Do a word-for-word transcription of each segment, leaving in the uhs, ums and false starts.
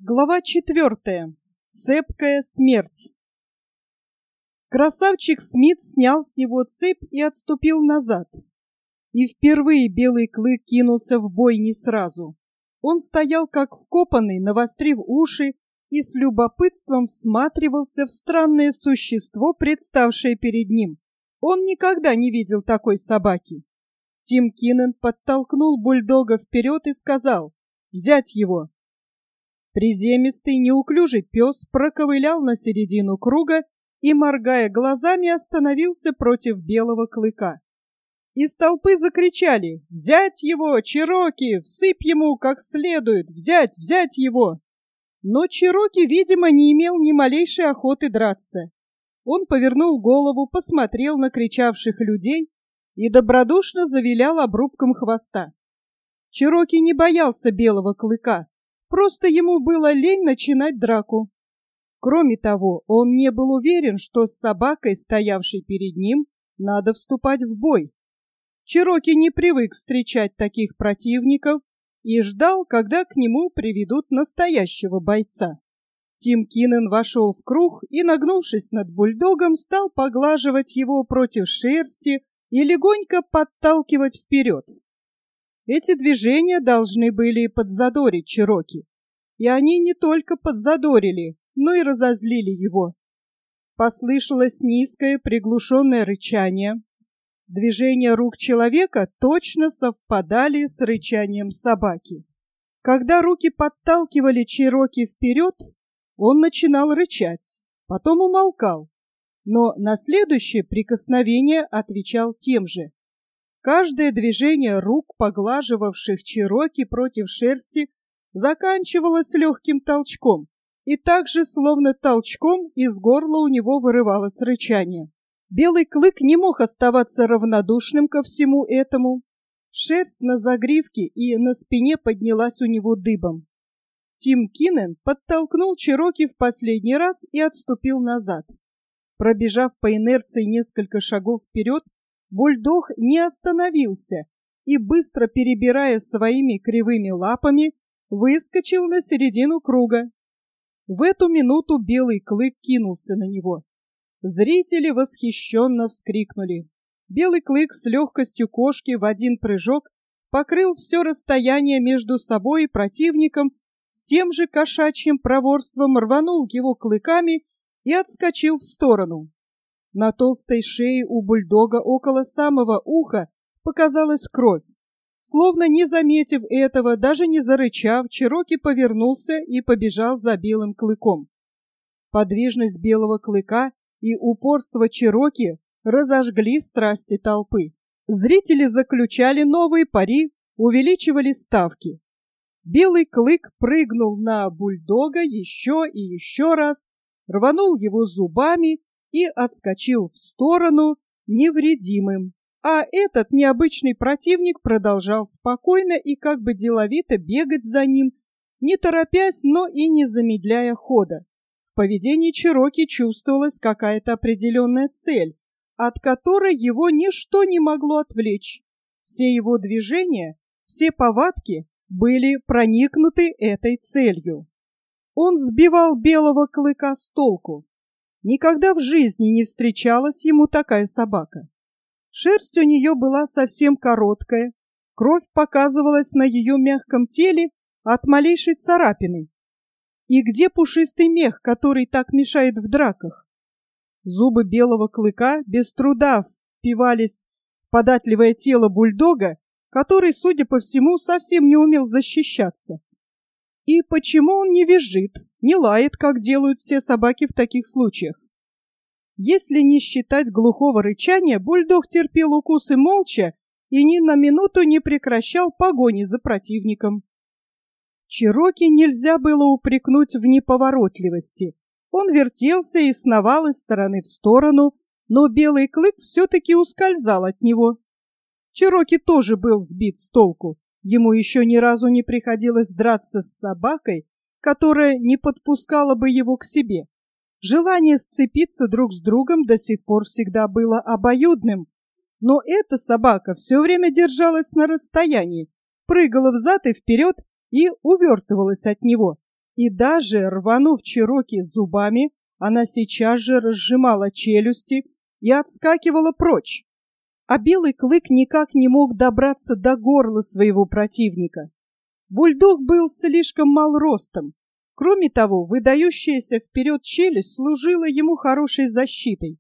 Глава четвертая. Цепкая смерть. Красавчик Смит снял с него цепь и отступил назад. И впервые Белый Клык кинулся в бой не сразу. Он стоял как вкопанный, навострив уши, и с любопытством всматривался в странное существо, представшее перед ним. Он никогда не видел такой собаки. Тим Кинен подтолкнул бульдога вперед и сказал: «Взять его!» Приземистый, неуклюжий пес проковылял на середину круга и, моргая глазами, остановился против Белого Клыка. Из толпы закричали: «Взять его, Чероки! Всыпь ему как следует! Взять, взять его!» Но Чероки, видимо, не имел ни малейшей охоты драться. Он повернул голову, посмотрел на кричавших людей и добродушно завилял обрубком хвоста. Чероки не боялся Белого Клыка. Просто ему было лень начинать драку. Кроме того, он не был уверен, что с собакой, стоявшей перед ним, надо вступать в бой. Чероки не привык встречать таких противников и ждал, когда к нему приведут настоящего бойца. Тим Кинен вошел в круг и, нагнувшись над бульдогом, стал поглаживать его против шерсти и легонько подталкивать вперед. Эти движения должны были подзадорить Чероки. И они не только подзадорили, но и разозлили его. Послышалось низкое приглушенное рычание. Движения рук человека точно совпадали с рычанием собаки. Когда руки подталкивали Чероки вперед, он начинал рычать, потом умолкал, но на следующее прикосновение отвечал тем же. Каждое движение рук, поглаживавших Чероки против шерсти, заканчивалось легким толчком, и также, словно толчком, из горла у него вырывалось рычание. Белый Клык не мог оставаться равнодушным ко всему этому. Шерсть на загривке и на спине поднялась у него дыбом. Тим Кинен подтолкнул Чероки в последний раз и отступил назад. Пробежав по инерции несколько шагов вперед, бульдог не остановился и, быстро перебирая своими кривыми лапами, выскочил на середину круга. В эту минуту Белый Клык кинулся на него. Зрители восхищенно вскрикнули. Белый Клык с легкостью кошки в один прыжок покрыл все расстояние между собой и противником, с тем же кошачьим проворством рванул его клыками и отскочил в сторону. На толстой шее у бульдога около самого уха показалась кровь. Словно не заметив этого, даже не зарычав, Чероки повернулся и побежал за Белым Клыком. Подвижность Белого Клыка и упорство Чероки разожгли страсти толпы. Зрители заключали новые пари, увеличивали ставки. Белый Клык прыгнул на бульдога еще и еще раз, рванул его зубами и отскочил в сторону невредимым. А этот необычный противник продолжал спокойно и как бы деловито бегать за ним, не торопясь, но и не замедляя хода. В поведении Чероки чувствовалась какая-то определенная цель, от которой его ничто не могло отвлечь. Все его движения, все повадки были проникнуты этой целью. Он сбивал Белого Клыка с толку. Никогда в жизни не встречалась ему такая собака. Шерсть у нее была совсем короткая, кровь показывалась на ее мягком теле от малейшей царапины. И где пушистый мех, который так мешает в драках? Зубы Белого Клыка без труда впивались в податливое тело бульдога, который, судя по всему, совсем не умел защищаться. И почему он не визжит, не лает, как делают все собаки в таких случаях? Если не считать глухого рычания, бульдог терпел укусы молча и ни на минуту не прекращал погони за противником. Чероки нельзя было упрекнуть в неповоротливости. Он вертелся и сновал из стороны в сторону, но Белый Клык все-таки ускользал от него. Чероки тоже был сбит с толку. Ему еще ни разу не приходилось драться с собакой, которая не подпускала бы его к себе. Желание сцепиться друг с другом до сих пор всегда было обоюдным, но эта собака все время держалась на расстоянии, прыгала взад и вперед и увертывалась от него. И даже рванув Чероки зубами, она сейчас же разжимала челюсти и отскакивала прочь. А Белый Клык никак не мог добраться до горла своего противника. Бульдог был слишком мал ростом. Кроме того, выдающаяся вперед челюсть служила ему хорошей защитой.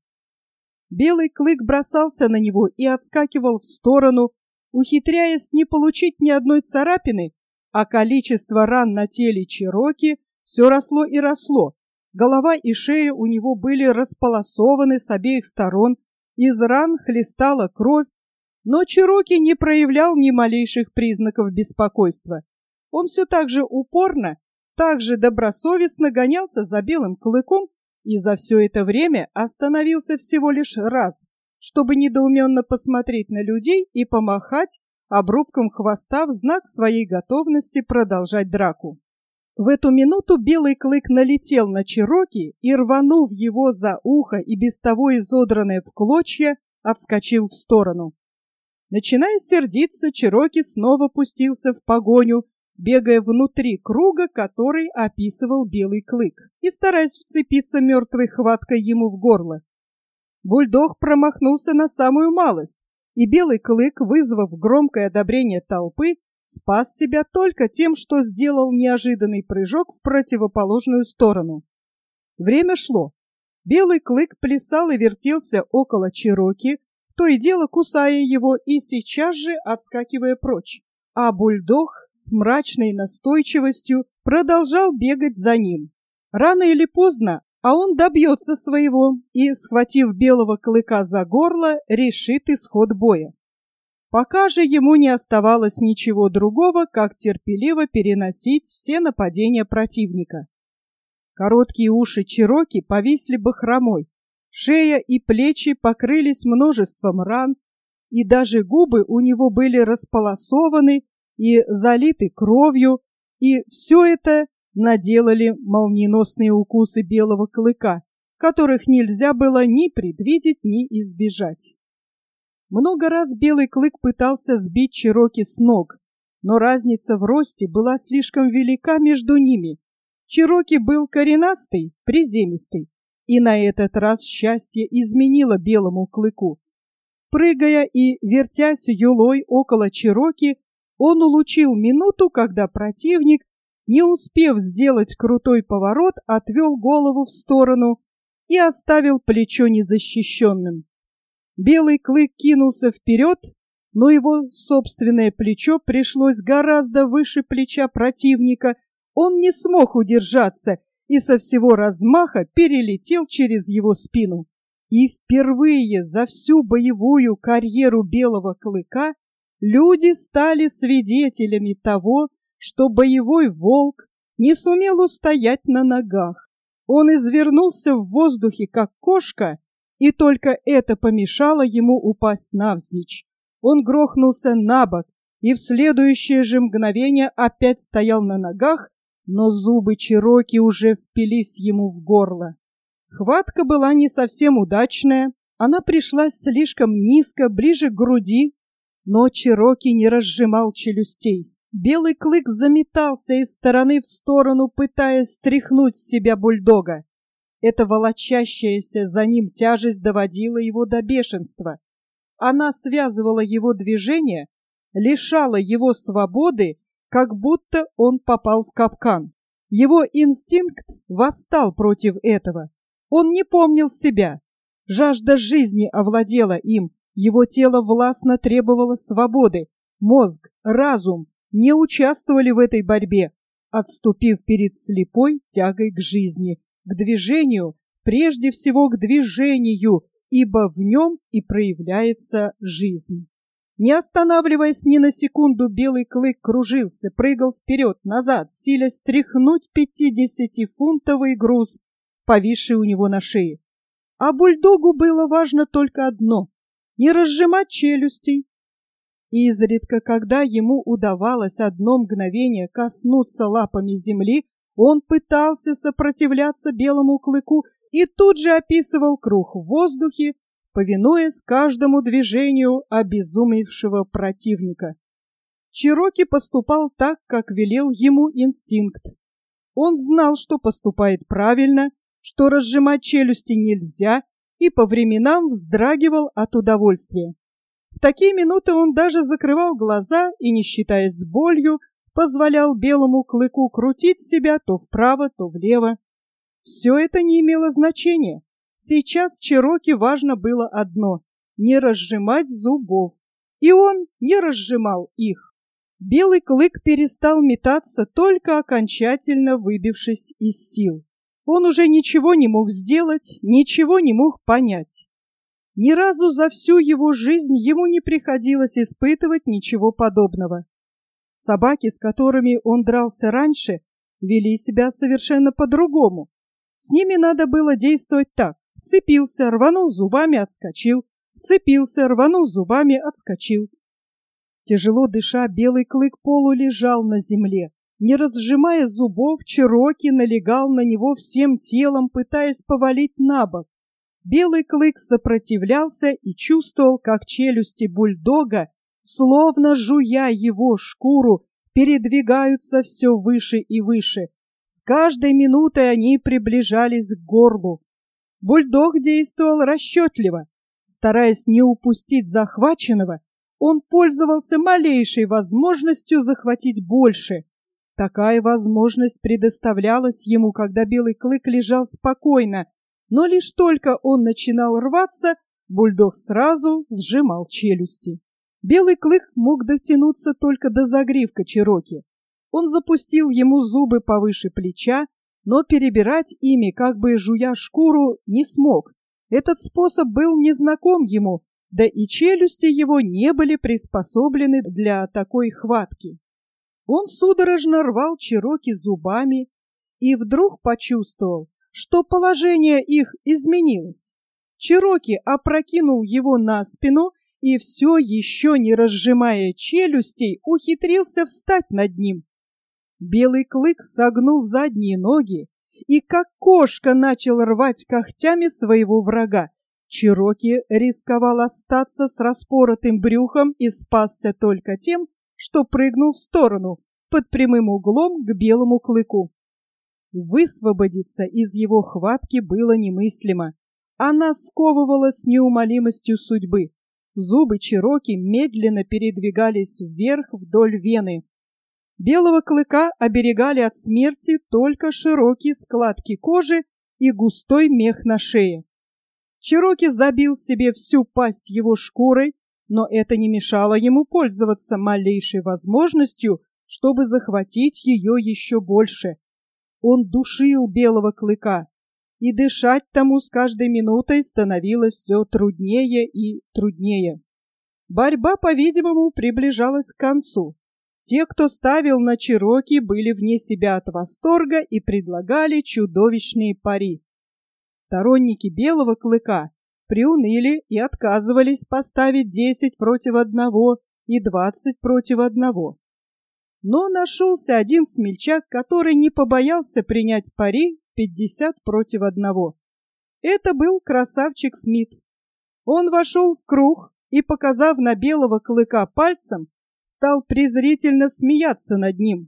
Белый Клык бросался на него и отскакивал в сторону, ухитряясь не получить ни одной царапины, а количество ран на теле Чероки все росло и росло. Голова и шея у него были располосованы с обеих сторон, из ран хлестала кровь, но Чероки не проявлял ни малейших признаков беспокойства. Он все так же упорно, так же добросовестно гонялся за Белым Клыком и за все это время остановился всего лишь раз, чтобы недоуменно посмотреть на людей и помахать обрубком хвоста в знак своей готовности продолжать драку. В эту минуту Белый Клык налетел на Чероки и, рванув его за ухо и без того изодранное в клочья, отскочил в сторону. Начиная сердиться, Чероки снова пустился в погоню, бегая внутри круга, который описывал Белый Клык, и стараясь вцепиться мертвой хваткой ему в горло. Бульдог промахнулся на самую малость, и Белый Клык, вызвав громкое одобрение толпы, спас себя только тем, что сделал неожиданный прыжок в противоположную сторону. Время шло. Белый Клык плясал и вертелся около Чероки, то и дело кусая его и сейчас же отскакивая прочь. А бульдог с мрачной настойчивостью продолжал бегать за ним. Рано или поздно, а он добьется своего и, схватив Белого Клыка за горло, решит исход боя. Пока же ему не оставалось ничего другого, как терпеливо переносить все нападения противника. Короткие уши Чероки повисли бахромой, шея и плечи покрылись множеством ран, и даже губы у него были располосованы и залиты кровью, и все это наделали молниеносные укусы Белого Клыка, которых нельзя было ни предвидеть, ни избежать. Много раз Белый Клык пытался сбить Чероки с ног, но разница в росте была слишком велика между ними. Чероки был коренастый, приземистый, и на этот раз счастье изменило Белому Клыку. Прыгая и вертясь юлой около Чероки, он улучил минуту, когда противник, не успев сделать крутой поворот, отвел голову в сторону и оставил плечо незащищенным. Белый Клык кинулся вперед, но его собственное плечо пришлось гораздо выше плеча противника. Он не смог удержаться и со всего размаха перелетел через его спину. И впервые за всю боевую карьеру Белого Клыка люди стали свидетелями того, что боевой волк не сумел устоять на ногах. Он извернулся в воздухе, как кошка, и только это помешало ему упасть навзничь. Он грохнулся на бок и в следующее же мгновение опять стоял на ногах, но зубы Чероки уже впились ему в горло. Хватка была не совсем удачная, она пришлась слишком низко, ближе к груди, но Чероки не разжимал челюстей. Белый Клык заметался из стороны в сторону, пытаясь стряхнуть с себя бульдога. Эта волочащаяся за ним тяжесть доводила его до бешенства. Она связывала его движения, лишала его свободы, как будто он попал в капкан. Его инстинкт восстал против этого. Он не помнил себя. Жажда жизни овладела им, его тело властно требовало свободы. Мозг, разум не участвовали в этой борьбе, отступив перед слепой тягой к жизни, к движению, прежде всего к движению, ибо в нем и проявляется жизнь. Не останавливаясь ни на секунду, Белый Клык кружился, прыгал вперед-назад, силясь стряхнуть пятидесятифунтовый груз, повисший у него на шее. А бульдогу было важно только одно — не разжимать челюстей. Изредка, когда ему удавалось одно мгновение коснуться лапами земли, он пытался сопротивляться Белому Клыку и тут же описывал круг в воздухе, повинуясь каждому движению обезумевшего противника. Чероки поступал так, как велел ему инстинкт. Он знал, что поступает правильно, что разжимать челюсти нельзя, и по временам вздрагивал от удовольствия. В такие минуты он даже закрывал глаза и, не считаясь с болью, позволял белому клыку крутить себя то вправо, то влево. Все это не имело значения. Сейчас Чероки важно было одно — не разжимать зубов. И он не разжимал их. Белый клык перестал метаться, только окончательно выбившись из сил. Он уже ничего не мог сделать, ничего не мог понять. Ни разу за всю его жизнь ему не приходилось испытывать ничего подобного. Собаки, с которыми он дрался раньше, вели себя совершенно по-другому. С ними надо было действовать так: вцепился, рванул зубами, отскочил, вцепился, рванул зубами, отскочил. Тяжело дыша, белый клык полулежал на земле. Не разжимая зубов, Чероки налегал на него всем телом, пытаясь повалить на бок. Белый клык сопротивлялся и чувствовал, как челюсти бульдога, словно жуя его шкуру, передвигаются все выше и выше. С каждой минутой они приближались к горлу. Бульдог действовал расчетливо. Стараясь не упустить захваченного, он пользовался малейшей возможностью захватить больше. Такая возможность предоставлялась ему, когда белый клык лежал спокойно, но лишь только он начинал рваться, бульдог сразу сжимал челюсти. Белый клык мог дотянуться только до загривка Чероки. Он запустил ему зубы повыше плеча, но перебирать ими, как бы жуя шкуру, не смог. Этот способ был незнаком ему, да и челюсти его не были приспособлены для такой хватки. Он судорожно рвал Чероки зубами и вдруг почувствовал, что положение их изменилось. Чероки опрокинул его на спину и, все еще не разжимая челюстей, ухитрился встать над ним. Белый клык согнул задние ноги и, как кошка, начал рвать когтями своего врага. Чероки рисковал остаться с распоротым брюхом и спасся только тем, что прыгнул в сторону, под прямым углом к белому клыку. Высвободиться из его хватки было немыслимо. Она сковывала с неумолимостью судьбы. Зубы Чероки медленно передвигались вверх вдоль вены. Белого клыка оберегали от смерти только широкие складки кожи и густой мех на шее. Чероки забил себе всю пасть его шкурой, но это не мешало ему пользоваться малейшей возможностью, чтобы захватить ее еще больше. Он душил белого клыка, и дышать тому с каждой минутой становилось все труднее и труднее. Борьба, по-видимому, приближалась к концу. Те, кто ставил на Чероки, были вне себя от восторга и предлагали чудовищные пари. Сторонники белого клыка приуныли и отказывались поставить десять против одного и двадцать против одного. Но нашелся один смельчак, который не побоялся принять пари в пятьдесят против одного. Это был красавчик Смит. Он вошел в круг и, показав на белого клыка пальцем, стал презрительно смеяться над ним.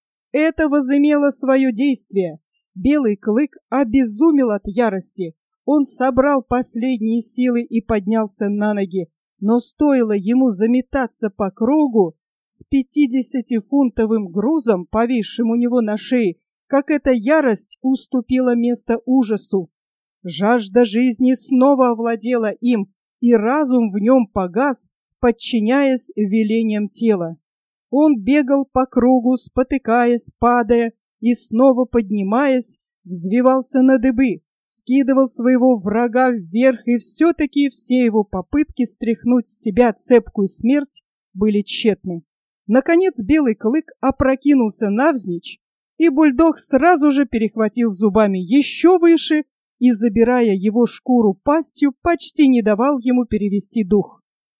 Это возымело свое действие. Белый клык обезумел от ярости. Он собрал последние силы и поднялся на ноги, но стоило ему заметаться по кругу с пятидесятифунтовым грузом, повисшим у него на шее, как эта ярость уступила место ужасу. Жажда жизни снова овладела им, и разум в нем погас, подчиняясь велениям тела. Он бегал по кругу, спотыкаясь, падая и снова поднимаясь, взвивался на дыбы, вскидывал своего врага вверх, и все-таки все его попытки стряхнуть с себя цепкую смерть были тщетны. Наконец белый клык опрокинулся навзничь, и бульдог сразу же перехватил зубами еще выше и, забирая его шкуру пастью, почти не давал ему перевести дух.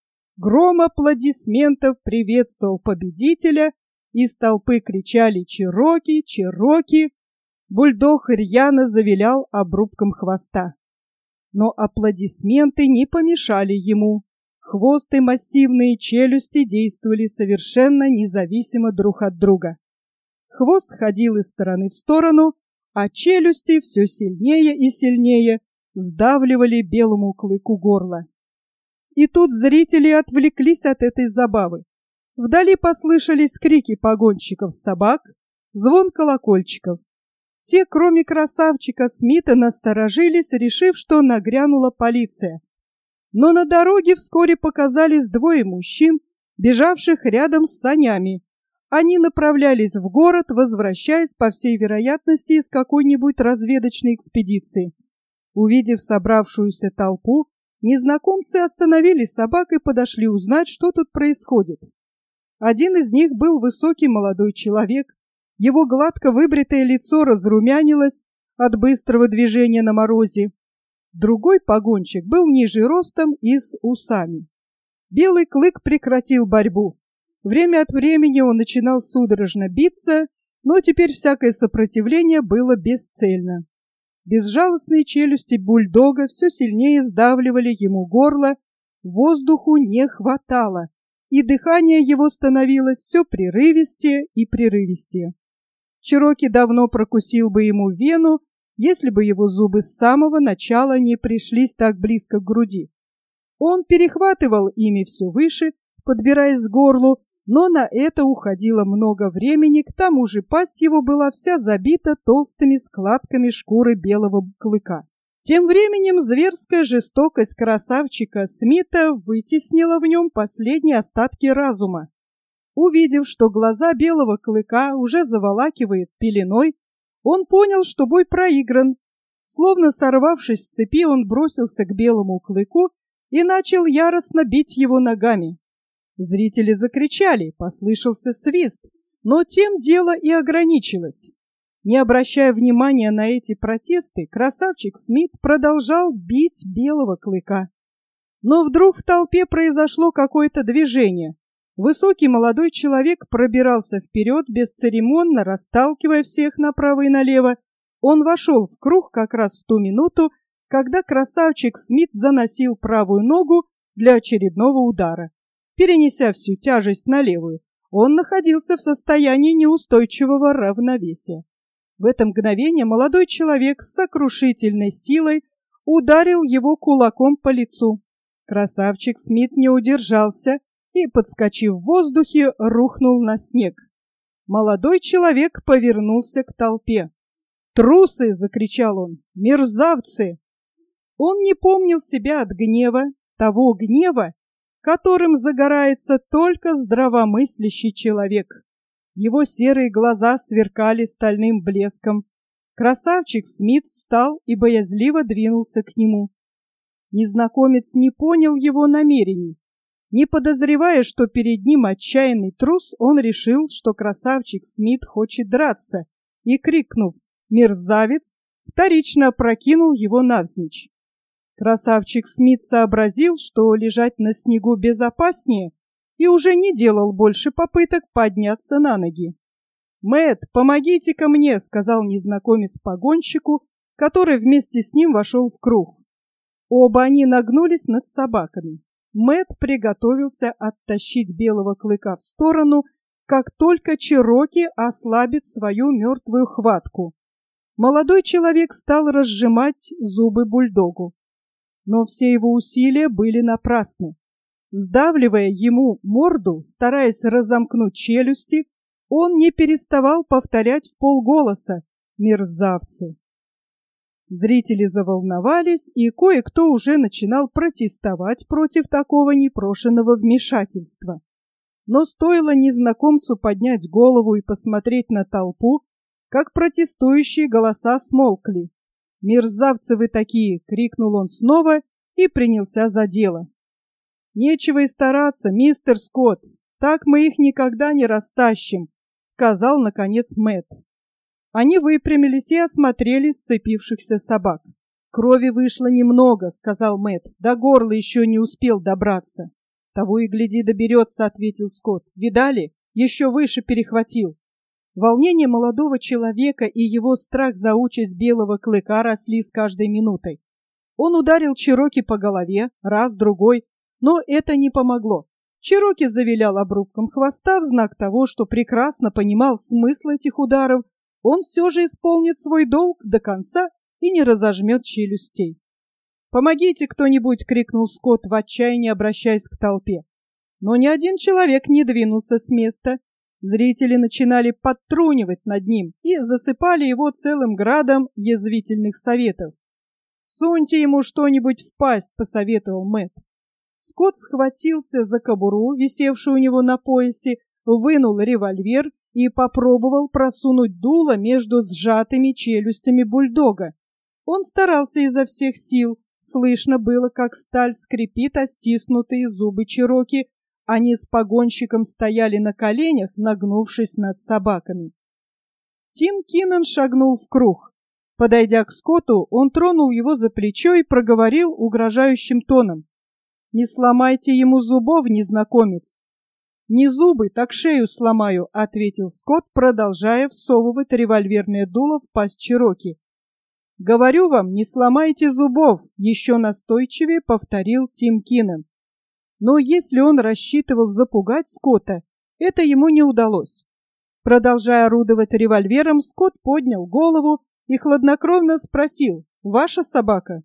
Гром аплодисментов приветствовал победителя, из толпы кричали «Чероки! Чероки!». Бульдог рьяно завилял обрубком хвоста. Но аплодисменты не помешали ему. Хвост и массивные челюсти действовали совершенно независимо друг от друга. Хвост ходил из стороны в сторону, а челюсти все сильнее и сильнее сдавливали белому клыку горло. И тут зрители отвлеклись от этой забавы. Вдали послышались крики погонщиков собак, звон колокольчиков. Все, кроме красавчика Смита, насторожились, решив, что нагрянула полиция. Но на дороге вскоре показались двое мужчин, бежавших рядом с санями. Они направлялись в город, возвращаясь, по всей вероятности, из какой-нибудь разведочной экспедиции. Увидев собравшуюся толпу, незнакомцы остановили собак и подошли узнать, что тут происходит. Один из них был высокий молодой человек. Его гладко выбритое лицо разрумянилось от быстрого движения на морозе. Другой погонщик был ниже ростом и с усами. Белый клык прекратил борьбу. Время от времени он начинал судорожно биться, но теперь всякое сопротивление было бесцельно. Безжалостные челюсти бульдога все сильнее сдавливали ему горло, воздуху не хватало, и дыхание его становилось все прерывистее и прерывистее. Чероки давно прокусил бы ему вену, если бы его зубы с самого начала не пришлись так близко к груди. Он перехватывал ими все выше, подбираясь к горлу, но на это уходило много времени, к тому же пасть его была вся забита толстыми складками шкуры белого клыка. Тем временем зверская жестокость красавчика Смита вытеснила в нем последние остатки разума. Увидев, что глаза белого клыка уже заволакивает пеленой, он понял, что бой проигран. Словно сорвавшись с цепи, он бросился к белому клыку и начал яростно бить его ногами. Зрители закричали, послышался свист, но тем дело и ограничилось. Не обращая внимания на эти протесты, красавчик Смит продолжал бить белого клыка. Но вдруг в толпе произошло какое-то движение. Высокий молодой человек пробирался вперед, бесцеремонно расталкивая всех направо и налево. Он вошел в круг как раз в ту минуту, когда красавчик Смит заносил правую ногу для очередного удара. Перенеся всю тяжесть на левую, он находился в состоянии неустойчивого равновесия. В это мгновение молодой человек с сокрушительной силой ударил его кулаком по лицу. Красавчик Смит не удержался и, подскочив в воздухе, рухнул на снег. Молодой человек повернулся к толпе. «Трусы!» — закричал он. «Мерзавцы!» Он не помнил себя от гнева, того гнева, которым загорается только здравомыслящий человек. Его серые глаза сверкали стальным блеском. Красавчик Смит встал и боязливо двинулся к нему. Незнакомец не понял его намерений. Не подозревая, что перед ним отчаянный трус, он решил, что красавчик Смит хочет драться, и, крикнув «Мерзавец!», вторично опрокинул его навзничь. Красавчик Смит сообразил, что лежать на снегу безопаснее, и уже не делал больше попыток подняться на ноги. «Мэтт, помогите-ка мне!» — сказал незнакомец погонщику, который вместе с ним вошел в круг. Оба они нагнулись над собаками. Мэтт приготовился оттащить белого клыка в сторону, как только Чероки ослабит свою мертвую хватку. Молодой человек стал разжимать зубы бульдогу. Но все его усилия были напрасны. Сдавливая ему морду, стараясь разомкнуть челюсти, он не переставал повторять вполголоса «Мерзавцы!». Зрители заволновались, и кое-кто уже начинал протестовать против такого непрошенного вмешательства. Но стоило незнакомцу поднять голову и посмотреть на толпу, как протестующие голоса смолкли. «Мерзавцы вы такие!» — крикнул он снова и принялся за дело. «Нечего и стараться, мистер Скотт, так мы их никогда не растащим», — сказал, наконец, Мэтт. Они выпрямились и осмотрели сцепившихся собак. «Крови вышло немного», — сказал Мэтт, — «до горла еще не успел добраться». «Того и гляди доберется», — ответил Скотт. «Видали? Еще выше перехватил». Волнение молодого человека и его страх за участь белого клыка росли с каждой минутой. Он ударил Чероки по голове, раз, другой, но это не помогло. Чероки завилял обрубком хвоста в знак того, что прекрасно понимал смысл этих ударов. Он все же исполнит свой долг до конца и не разожмет челюстей. «Помогите кто-нибудь!» — крикнул Скотт в отчаянии, обращаясь к толпе. Но ни один человек не двинулся с места. Зрители начинали подтрунивать над ним и засыпали его целым градом язвительных советов. «Суньте ему что-нибудь в пасть», — посоветовал Мэтт. Скотт схватился за кобуру, висевшую у него на поясе, вынул револьвер и попробовал просунуть дуло между сжатыми челюстями бульдога. Он старался изо всех сил. Слышно было, как сталь скрипит о стиснутые зубы Чероки. Они с погонщиком стояли на коленях, нагнувшись над собаками. Тим Киннон шагнул в круг. Подойдя к Скотту, он тронул его за плечо и проговорил угрожающим тоном: «Не сломайте ему зубов, незнакомец!» «Не зубы, так шею сломаю», — ответил Скотт, продолжая всовывать револьверное дуло в пасть Чероки. «Говорю вам, не сломайте зубов», — еще настойчивее повторил Тим Киннон. Но если он рассчитывал запугать Скотта, это ему не удалось. Продолжая орудовать револьвером, Скотт поднял голову и хладнокровно спросил: «Ваша собака?»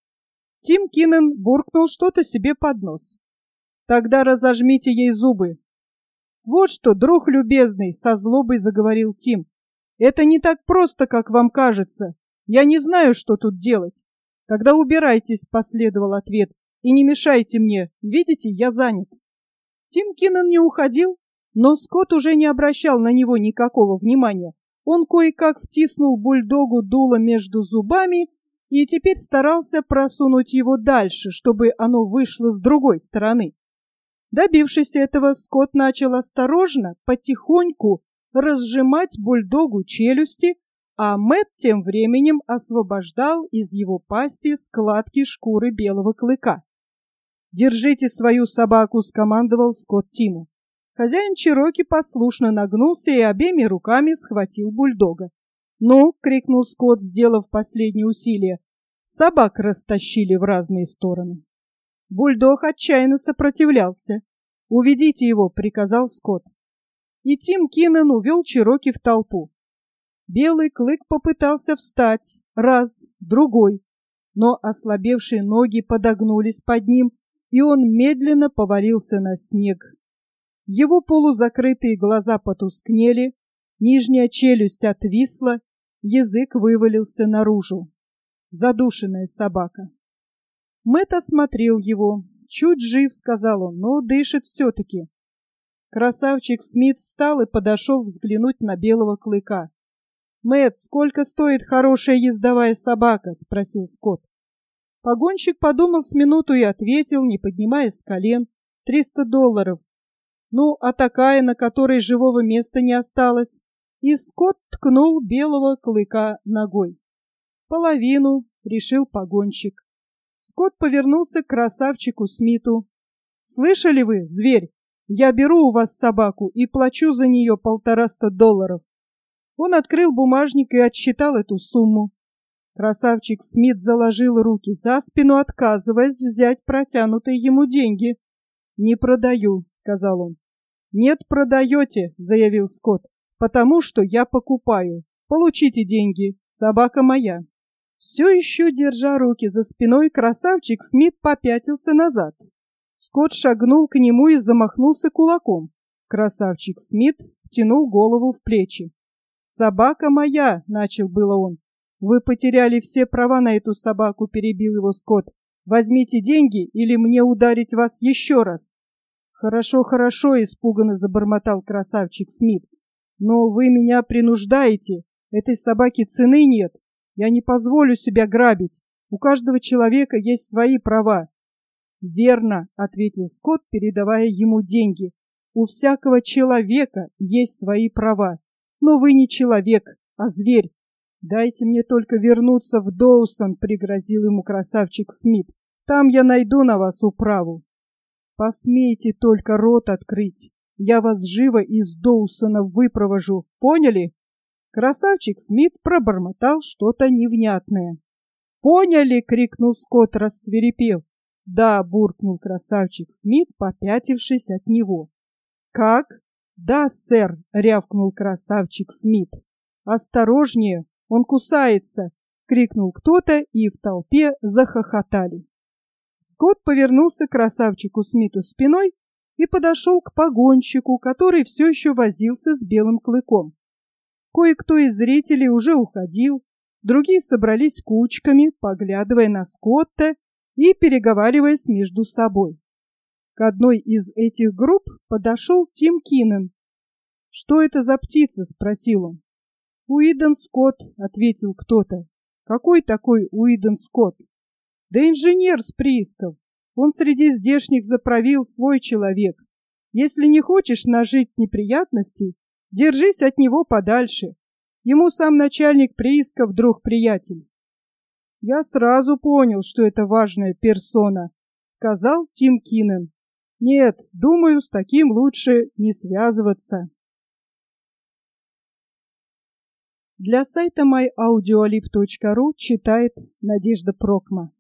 Тим Киннон буркнул что-то себе под нос. «Тогда разожмите ей зубы». «Вот что, друг любезный», — со злобой заговорил Тим, — «это не так просто, как вам кажется. Я не знаю, что тут делать». «Тогда убирайтесь», — последовал ответ, — «и не мешайте мне. Видите, я занят». Тим Киннон не уходил, но Скотт уже не обращал на него никакого внимания. Он кое-как втиснул бульдогу дуло между зубами и теперь старался просунуть его дальше, чтобы оно вышло с другой стороны. Добившись этого, Скотт начал осторожно, потихоньку разжимать бульдогу челюсти, а Мэтт тем временем освобождал из его пасти складки шкуры белого клыка. «Держите свою собаку», — скомандовал Скотт Тиму. Хозяин Чероки послушно нагнулся и обеими руками схватил бульдога. «Ну!» — крикнул Скотт, сделав последнее усилие. Собак растащили в разные стороны. Бульдог отчаянно сопротивлялся. «Уведите его», — приказал Скотт. И Тим Киннон увел Чероки в толпу. Белый клык попытался встать, раз, другой, но ослабевшие ноги подогнулись под ним, и он медленно повалился на снег. Его полузакрытые глаза потускнели, нижняя челюсть отвисла, язык вывалился наружу. Задушенная собака. Мэтт осмотрел его. «Чуть жив», — сказал он, — «но дышит все-таки». Красавчик Смит встал и подошел взглянуть на белого клыка. «Мэтт, сколько стоит хорошая ездовая собака?» — спросил Скотт. Погонщик подумал с минуту и ответил, не поднимаясь с колен: «Триста долларов». «Ну, а такая, на которой живого места не осталось?» И Скотт ткнул белого клыка ногой. «Половину», — решил погонщик. Скотт повернулся к красавчику Смиту. «Слышали вы, зверь? Я беру у вас собаку и плачу за нее полтораста долларов». Он открыл бумажник и отсчитал эту сумму. Красавчик Смит заложил руки за спину, отказываясь взять протянутые ему деньги. «Не продаю», — сказал он. «Нет, продаете», — заявил Скотт, — «потому что я покупаю. Получите деньги, собака моя». Все еще держа руки за спиной, красавчик Смит попятился назад. Скотт шагнул к нему и замахнулся кулаком. Красавчик Смит втянул голову в плечи. «Собака моя», — начал было он. «Вы потеряли все права на эту собаку», — перебил его Скотт. «Возьмите деньги, или мне ударить вас еще раз». «Хорошо, хорошо», — испуганно забормотал красавчик Смит. «Но вы меня принуждаете. Этой собаке цены нет. Я не позволю себя грабить. У каждого человека есть свои права». «Верно», — ответил Скотт, передавая ему деньги. «У всякого человека есть свои права. Но вы не человек, а зверь. Дайте мне только вернуться в Доусон», — пригрозил ему красавчик Смит. «Там я найду на вас управу». «Посмейте только рот открыть. Я вас живо из Доусона выпровожу. Поняли?» Красавчик Смит пробормотал что-то невнятное. «Поняли!» — крикнул Скотт, рассвирепев. Да, буркнул красавчик Смит, попятившись от него. Как? Да, сэр, рявкнул красавчик Смит. Осторожнее, он кусается, крикнул кто-то, и в толпе захохотали. Скотт повернулся к красавчику Смиту спиной и подошел к погонщику, который все еще возился с белым клыком. Кое-кто из зрителей уже уходил, другие собрались кучками, поглядывая на Скотта и переговариваясь между собой. К одной из этих групп подошел Тим Киннон. «Что это за птица?» — спросил он. «Уидон Скотт», — ответил кто-то. «Какой такой Уидон Скотт?» «Да инженер с приисков. Он среди здешних заправил свой человек. Если не хочешь нажить неприятностей, держись от него подальше. Ему сам начальник приисков друг-приятель». «Я сразу понял, что это важная персона», — сказал Тим Киннон. «Нет, думаю, с таким лучше не связываться». Для сайта май аудиолиб точка ру читает Надежда Прокма.